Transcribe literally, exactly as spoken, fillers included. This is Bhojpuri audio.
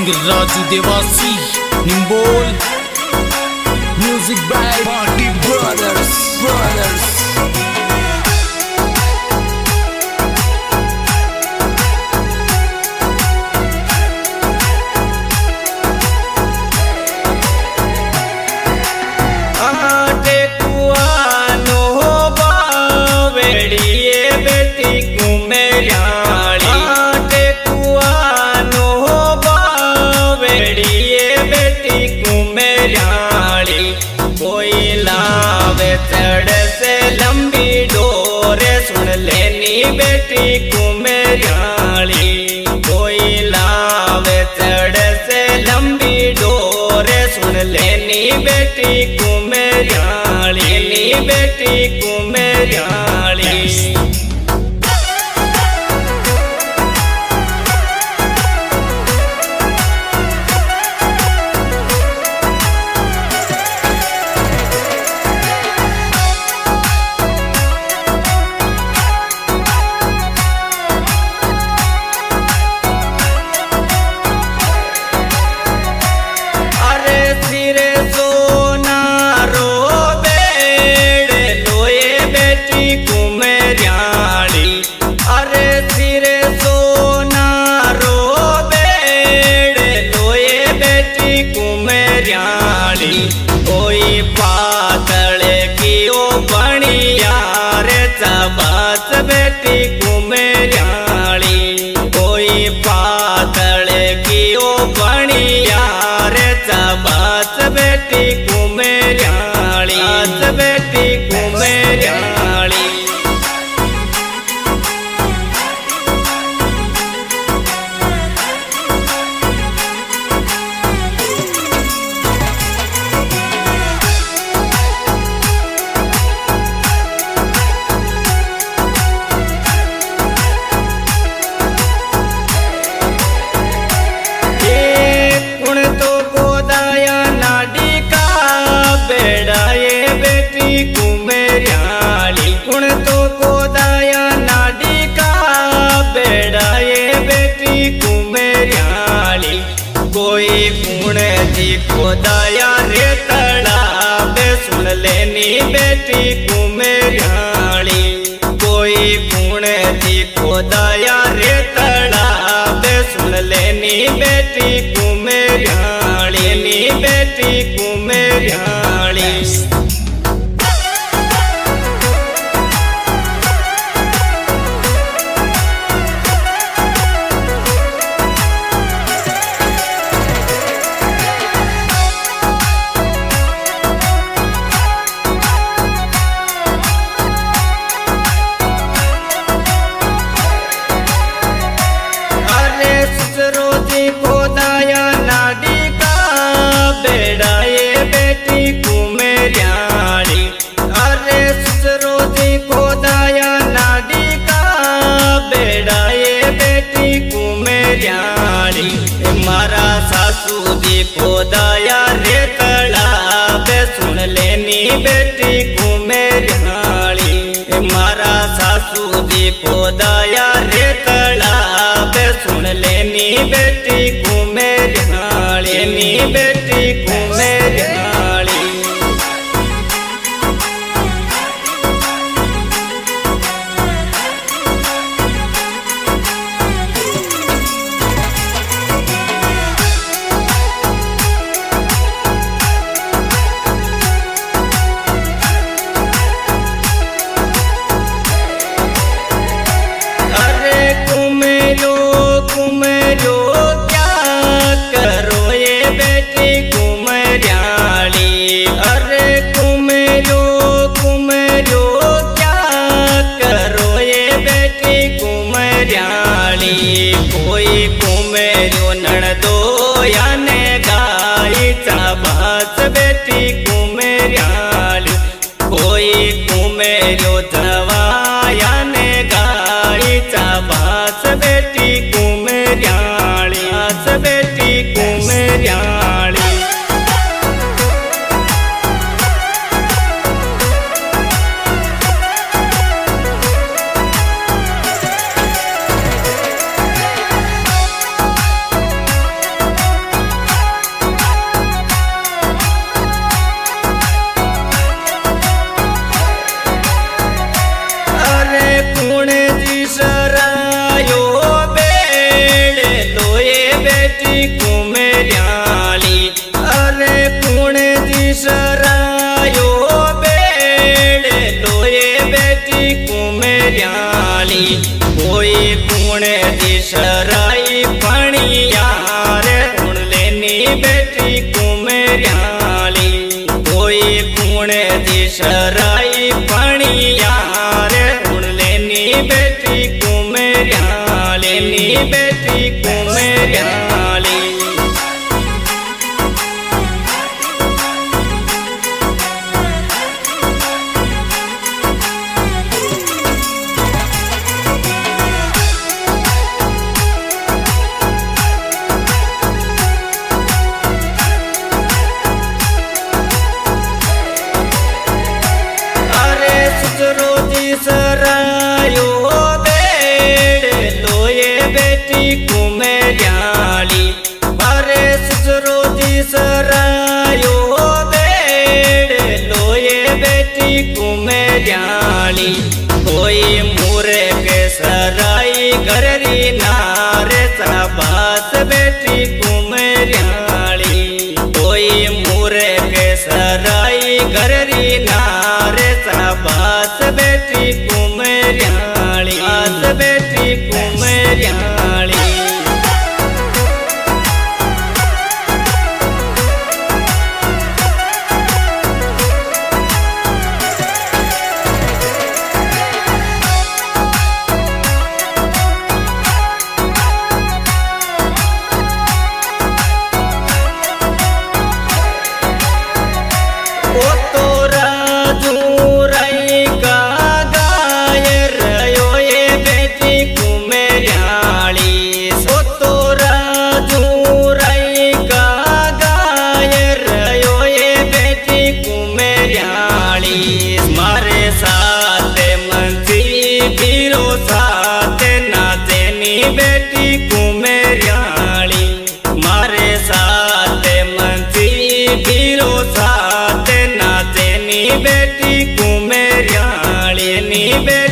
Raju Devasi Nimbol music by party brothers brothers बेटी कुमेरियाली कोई लावे चढ़ से लंबी डोरे सुन लेनी बेटी कुमेरियाली नी बेटी कुमेरियाली कोई पातल की ओ बनिया रे चबास बेटी कुमेरियाली कोई पातल की ओ बनिया रे चबास बेटी कुमेरियाली बेटी कुमेरियाली कुमेरियाली कुण तो गोदाया नाडी का बेड़ा ये बेटी कुमेरियाली कोई कुण जी गोदाया रे तड़ावे सुन लेनी बेटी कुमेरियाली कोई कुण जी गोदाया रे तड़ावे सुन लेनी बेटी कुमेरियाली नी बेटी कुमेरियाली गोदाया नाडी का बेड़ा ये बेटी कुमेरियाली अरे सरोजी गोदाया नाडी का बेड़ा ये बेटी कुमेरियाली मारा सासू जी गोदाया रे तड़ावे सुन लेनी बेटी कुमेरियाली मारा सासू जी गोदाया रे तड़ावे सुन लेनी बेटी कुमेरियाली नी बेटी कुमेरियाली अरे कुमेरो कुमेरो क्या करो ये बेटी कुम कुमेरियाली कोई कुणे दिशराई पणिया रे कुणलेनी बेटी कुमेरियाली कोई कुणे दिशराई पणिया रे कुणलेनी बेटी कुमेरियाली नी बेटी कुमेरियाली सरायो बेड़ लोये बेटी कुमेरियाली अरे ससुरो जी सरायो बेड़ लोये बेटी कुमेरियाली कोई मुरे के सराई घररी नारे साबास बेटी कुमेरियाली कोई मुरे के सराई घररी नारे साबास बेटी कुमेरियाली आस बेटी कुमेरियाली ओ तो राजू रई का गायर यो ये बेटी कुमेरियाली सो तो राजू रई का गायर यो ये बेटी कुमेरियाली मारे साथ मंसी बीरो साथ नाचेनी बेटी कुमेरियाली मारे साथ मंसी बीरो साथ नाचेनी बेटी कुमेरियाली नी बेटी